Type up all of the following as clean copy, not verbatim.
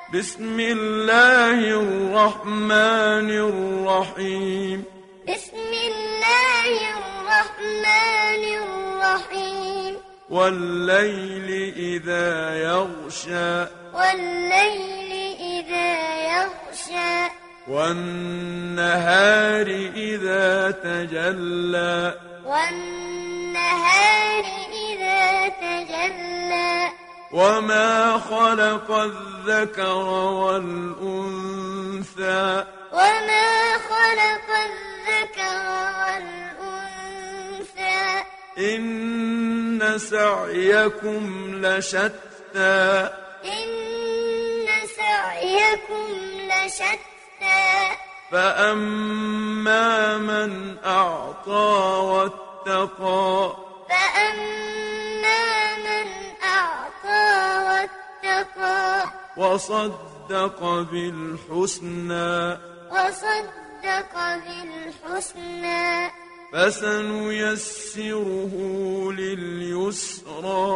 بسم الله الرحمن الرحيم. بسم الله الرحمن الرحيم. والليل إذا يغشى. والليل إذا يغشى. والنهار إذا تجلى. والنهار إذا تجلى. وما خلق الذكر والأنثى. وما خلق الذكر والأنثى. إن سعيكم لشتى. إن سعيكم لشتى. فأما من أعطى واتقى. فأما من أعطى واتقى. وصدق بالحسنى. وصدق بالحسنى. فسنيسره لليسرى.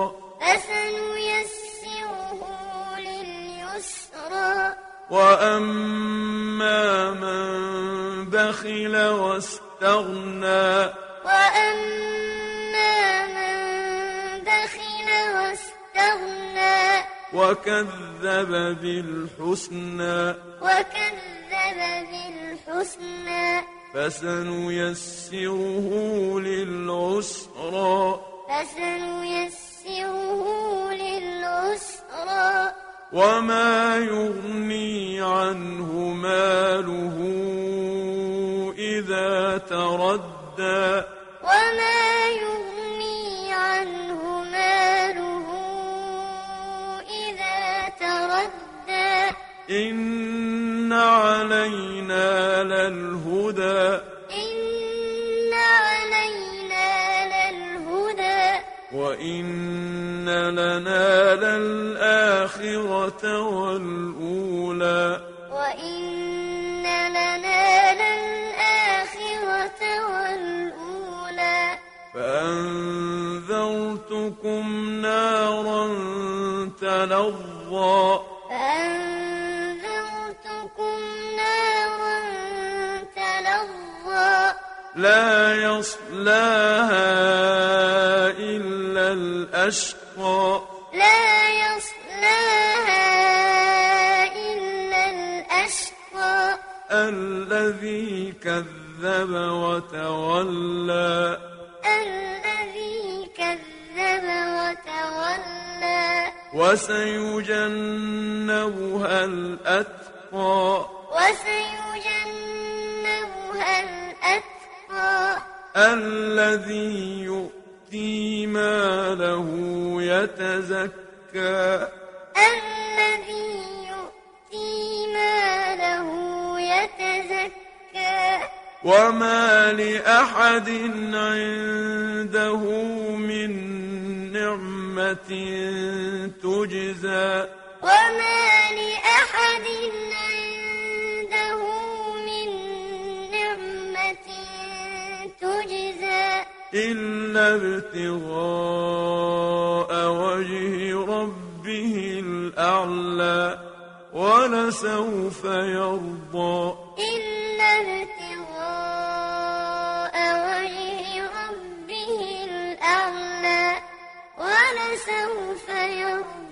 فسنيسره لليسرى. وأما من بخل واستغنى. وأما من بخل واستغنى. وكذب بالحسنى. وكذب بالحسنى. فسنيسره للعسرى. فسنيسره للعسرى. وما يغني عنه ماله إذا تردى. وما يغني عنه ماله إذا تردى. إن علينا للهدى. إن علينا للهدى. وإن لنا للآخرة والأولى. وإن لنا للآخرة والأولى. فأنذرتكم نارا تلظى. فأنذرتكم نارا تلظى. لا يصلاها إلا الأشقى. لا يصلاها إلا الأشقى. الذي كذب وتولى. الذي كذب وتولى. وسيجنبها الأتقى. وسيجنبها الأتقى. الذي يؤتي ماله يتزكى. الذي يؤتي ماله يتزكى. وما لأحد عنده من نعمة تجزى. وما لأحد عنده من نعمة تجزى. إلا ابتغاء وجه ربه الأعلى. ولسوف يرضى. إلا ابتغاء وجه ربه الأعلى. ولسوف يرضى.